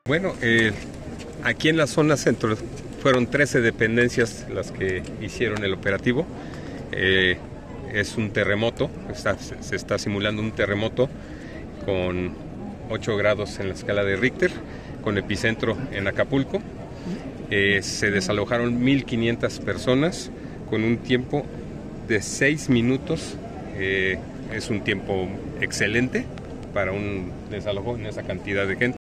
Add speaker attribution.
Speaker 1: Bueno, aquí en la zona centro fueron 13 dependencias las que hicieron el operativo. Es un terremoto, se está simulando un terremoto con 8 grados en la escala de Richter, con epicentro en Acapulco. Se desalojaron 1.500 personas con un tiempo de 6 minutos. Es un tiempo excelente para un desalojo en esa cantidad de gente.